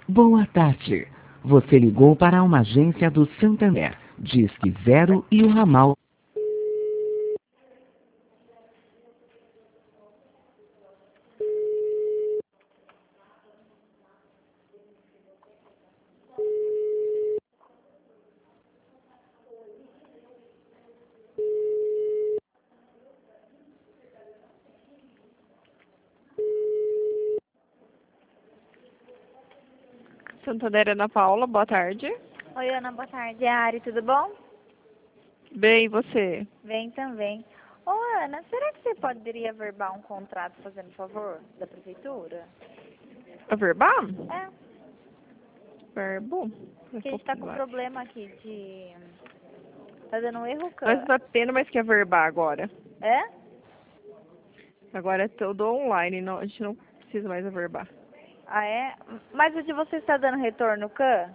Boa tarde. Você ligou para uma agência do Santander. Disque 0 e o ramal. Santander Ana Paula, boa tarde. Oi, Ana, boa tarde. É a Ari, tudo bom? Bem, e você? Bem também. Ô, Ana, será que você poderia verbar um contrato fazendo favor da prefeitura? A Verbal? É, Verbo? porque a gente tá com problema aqui de... Tá dando um erro, Nós não tá tendo mais que a Verbar agora. É? Agora é tudo online, não, a gente não precisa mais averbar. Ah, é? Mas o de vocês tá dando retorno, Cã?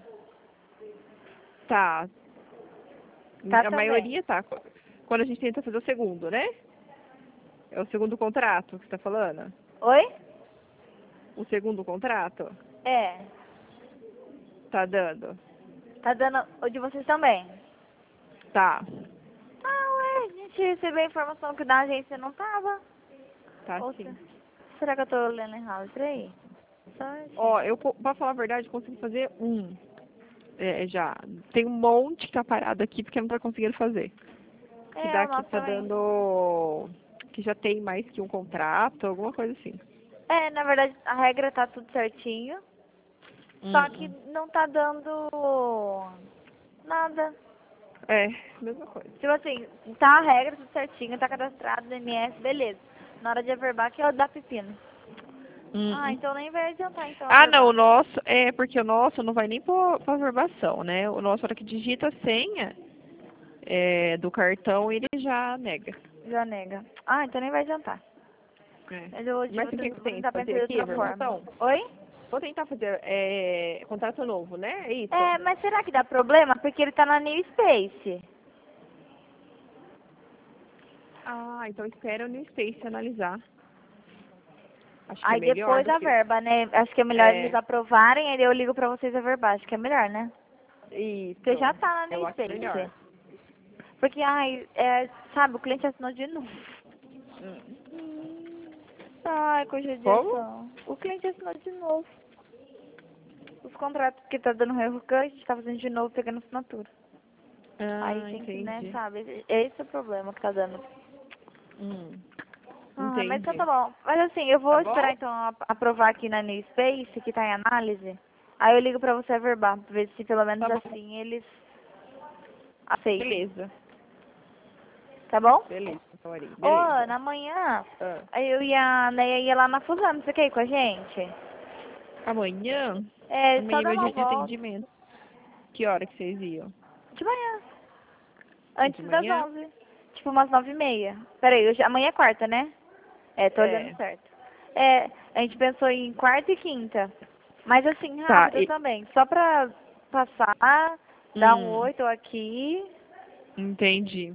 Tá. Tá A também. maioria tá. Quando a gente tenta fazer o segundo, né? É o segundo contrato que você tá falando? Oi? O segundo contrato? É. Tá dando? Tá dando... O de vocês também? Tá. Ah, ué, a gente recebeu a informação que da agência não tava. Tá Ou sim. será que eu tô lendo errado? Peraí. Ó, pra falar a verdade, consigo fazer um. Já. Tem um monte que tá parado aqui porque não tá conseguindo fazer. Que É, o daqui nosso tá também. dando... Que já tem mais que um contrato, alguma coisa assim. É, na verdade, a regra tá tudo certinho. Só que não tá dando nada. É, mesma coisa. Tipo assim, tá a regra tudo certinho, tá cadastrado no MS, beleza. Na hora de averbar que é o da pepino. Ah, então nem vai adiantar então Ah, não, o averbar. nosso, porque o nosso não vai nem pra verbação, né? O nosso, na hora que digita a senha do cartão, ele já nega. Já nega. Ah, então nem vai adiantar. É. Mas eu Mas vou o que você tem que tentar pensar fazer de aqui, a outra forma. verbação? Oi? Vou tentar fazer contrato novo, né? É isso? É, mas será que dá problema? Porque ele tá na New Space. Ah, então espera o New Space analisar. Acho que é Aí melhor depois do a que... verba, né? Acho que é melhor eles aprovarem, aí eu ligo pra vocês averbar. Acho que é melhor, né? Isso. Porque já tá na Eu New acho melhor. Space. Porque, ai, sabe, o cliente assinou de novo. Ai, com Como? judiação. O cliente assinou de novo. Os contratos que tá dando erro, a gente tá fazendo de novo, pegando assinatura. Aí Ah, tem que, né, entendi. sabe? Esse é o problema que tá dando. Ah, mas então Entendi. tá bom. Mas assim, eu vou Tá bom? esperar então aprovar aqui na New Space, que tá em análise. Aí eu ligo pra você averbar, pra ver se pelo menos Tá bom. assim eles aceitam. Beleza. Tá bom? Beleza, Tori. Ô, Beleza. Ana, amanhã Ah. eu e a Neia ia lá na Fusano, você quer ir com a gente? Amanhã? É, só Amanhã é dar meu uma dia de volta. atendimento. Que hora que vocês iam? De manhã. De Antes das manhã? 11. Tipo umas 9h30. Peraí, amanhã é quarta, né? É, tô olhando É. certo. É, a gente pensou em quarta e quinta. Mas assim, Tá. rápido também. Só pra passar, dar um oi, tô aqui. Entendi.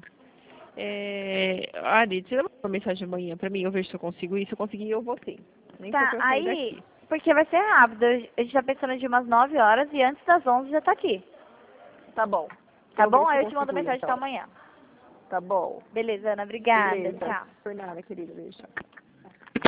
Ari, você dá uma mensagem amanhã pra mim, eu vejo se eu consigo ir. Se eu conseguir, eu vou sim. Nem for Tá, pra eu sair aí, daqui. porque vai ser rápido. A gente tá pensando de umas 9 horas e antes das 11 já tá aqui. Tá bom. Tá Eu bom? vejo se Aí eu eu te mando consigo ir, mensagem então então. amanhã. Tá bom. Beleza, Ana. Obrigada. Beleza. Tchau. Por nada, querida. Beijo.